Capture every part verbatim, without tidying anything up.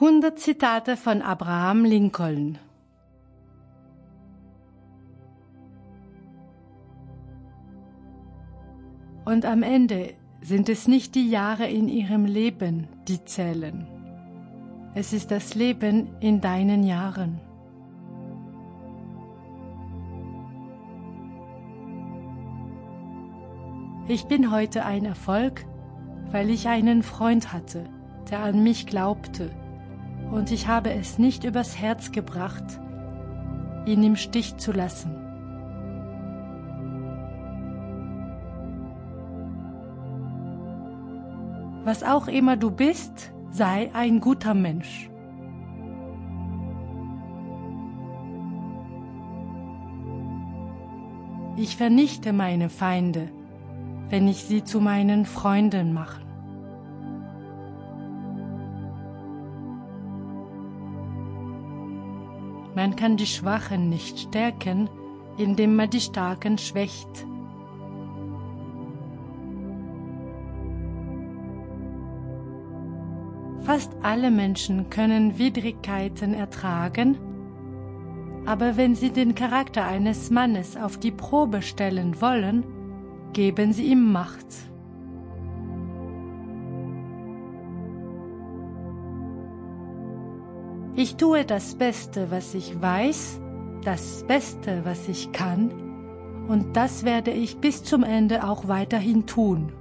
hundert Zitate von Abraham Lincoln. Und am Ende sind es nicht die Jahre in ihrem Leben, die zählen. Es ist das Leben in deinen Jahren. Ich bin heute ein Erfolg, weil ich einen Freund hatte, der an mich glaubte, und ich habe es nicht übers Herz gebracht, ihn im Stich zu lassen. Was auch immer du bist, sei ein guter Mensch. Ich vernichte meine Feinde, wenn ich sie zu meinen Freunden mache. Man kann die Schwachen nicht stärken, indem man die Starken schwächt. Fast alle Menschen können Widrigkeiten ertragen, aber wenn sie den Charakter eines Mannes auf die Probe stellen wollen, geben sie ihm Macht. Ich tue das Beste, was ich weiß, das Beste, was ich kann, und das werde ich bis zum Ende auch weiterhin tun.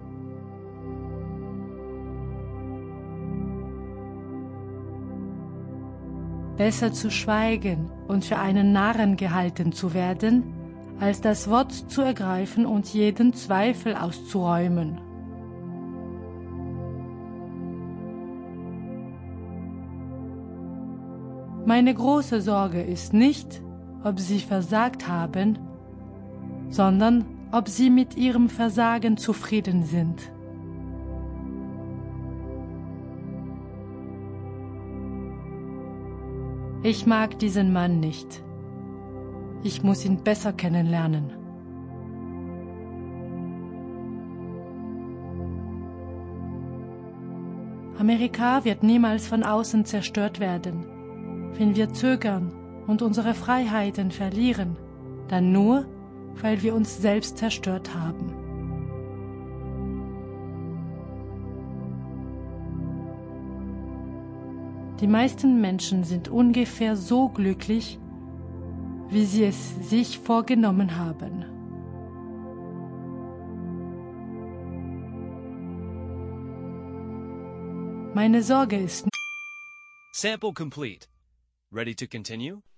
Besser zu schweigen und für einen Narren gehalten zu werden, als das Wort zu ergreifen und jeden Zweifel auszuräumen. Meine große Sorge ist nicht, ob sie versagt haben, sondern ob sie mit ihrem Versagen zufrieden sind. Ich mag diesen Mann nicht. Ich muss ihn besser kennenlernen. Amerika wird niemals von außen zerstört werden. Wenn wir zögern und unsere Freiheiten verlieren, dann nur, weil wir uns selbst zerstört haben. Die meisten Menschen sind ungefähr so glücklich, wie sie es sich vorgenommen haben. Meine Sorge ist... Sample complete. Ready to continue?